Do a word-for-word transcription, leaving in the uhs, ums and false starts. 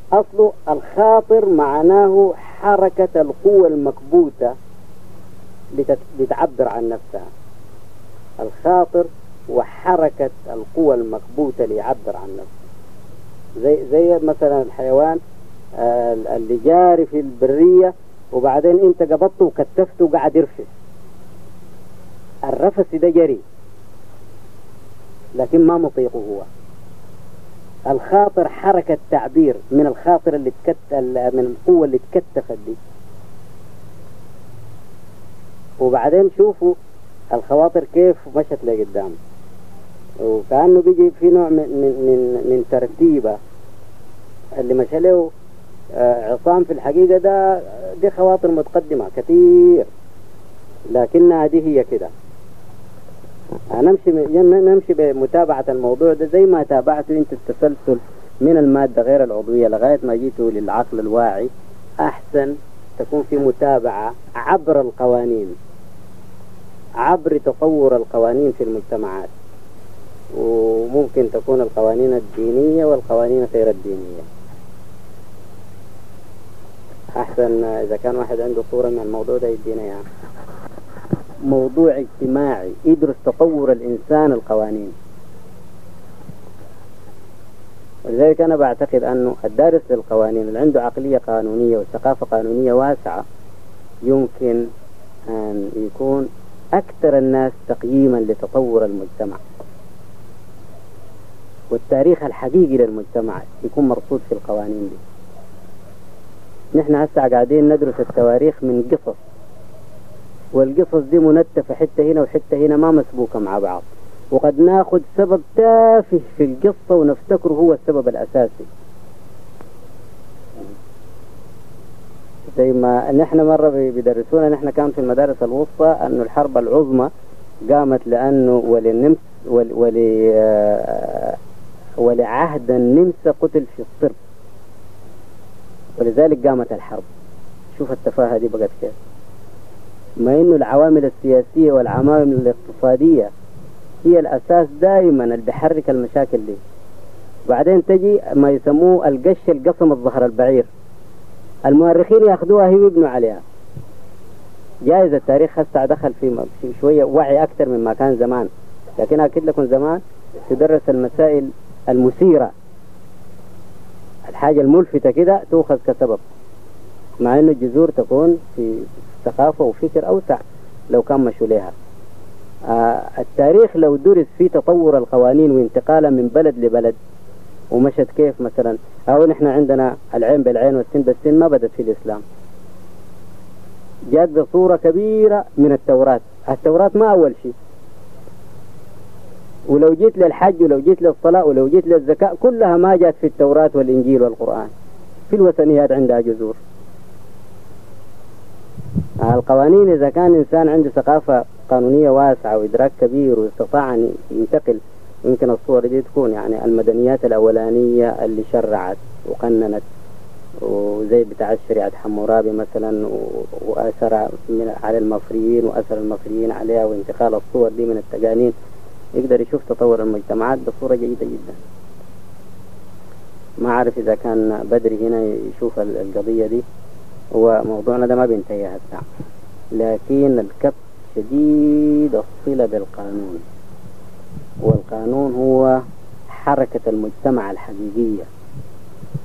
أصله الخاطر معناه حركة القوة المكبوتة لتعبر عن نفسها. الخاطر وحركة القوى المكبوتة ليعبر عن نفسه، زي زي مثلا الحيوان اللي جاري في البرية وبعدين انت قبضته وكتفته وقاعد يرفس، الرفس ده جري لكن ما مطيقه هو. الخاطر حركة تعبير من الخاطر اللي تكت من القوة اللي تكتفت دي. وبعدين شوفوا الخواطر كيف مشت لقدام، وكأنه بيجي في نوع من من من ترتيبة اللي مشى له عصام في الحقيقة ده دي خواطر متقدمة كثير، لكنها دي هي كده. نمشي نمشي بمتابعة الموضوع ده زي ما تابعتوا انت التسلسل من المادة غير العضوية لغاية ما جيتوا للعقل الواعي. أحسن تكون في متابعة عبر القوانين، عبر تطور القوانين في المجتمعات، وممكن تكون القوانين الدينية والقوانين غير الدينية. أحسن إذا كان واحد عنده صورة من الموضوع ده يدينا يعني. موضوع اجتماعي يدرس تطور الإنسان القوانين. ولذلك أنا بعتقد أنه الدارس للقوانين اللي عنده عقلية قانونية وثقافة قانونية واسعة يمكن أن يكون أكثر الناس تقييما لتطور المجتمع، والتاريخ الحقيقي للمجتمع يكون مرصود في القوانين دي. نحن هسه قاعدين ندرس التواريخ من قصص، والقصص دي منتفة حتة هنا وحتة هنا ما مسبوكة مع بعض، وقد ناخد سبب تافه في القصة ونفتكره هو السبب الأساسي. زي ما نحن مرة بيدرسونا نحن كان في المدارس الوسطى أنه الحرب العظمى قامت لأنه وللنمس ول ولعهد النمسا قتل في الصرب، ولذلك قامت الحرب. شوف التفاهة دي بقت كيف، ما إنه العوامل السياسية والعوامل الاقتصادية هي الأساس دائما اللي بيحرك المشاكل دي. بعدين تجي ما يسموه القش القصم الظهر البعير، المؤرخين ياخذوها هي ويبنوا عليها. جائز التاريخ هسه دخل في شوية وعي أكثر مما كان زمان، لكن أكيد لكم زمان تدرس المسائل المثيرة، الحاجة الملفتة كده تأخذ كسبب، مع إنه الجذور تكون في ثقافة وفكر أوسع لو كان مشوا لها. آه التاريخ لو درس فيه تطور القوانين وانتقالها من بلد لبلد ومشت كيف مثلا، أو نحن عندنا العين بالعين والسن بالسن ما بدت في الإسلام، جاءت بصورة كبيرة من التوراة. التوراة ما أول شيء، ولو جيت للحج ولو جيت للصلاة ولو جيت للزكاة كلها ما جاءت في التوراة والإنجيل والقرآن. في الوثنيات عندها جذور. القوانين إذا كان إنسان عنده ثقافة قانونية واسعة وإدراك كبير واستطاع أن ينتقل، يمكن الصور دي تكون يعني المدنيات الأولانية اللي شرعت وقننت، وزي بتاع شريعة حمورابي مثلا، وأثر من على المصريين وأثر المصريين عليها، وانتقال الصور دي من التقانين، يقدر يشوف تطور المجتمعات بصورة جيدة جدا. ما أعرف إذا كان بدري هنا يشوف القضية دي. وموضوعنا ده ما بينتهي هسه، لكن الكبت شديد الصلة بالقانون، والقانون هو حركة المجتمع الحقيقية.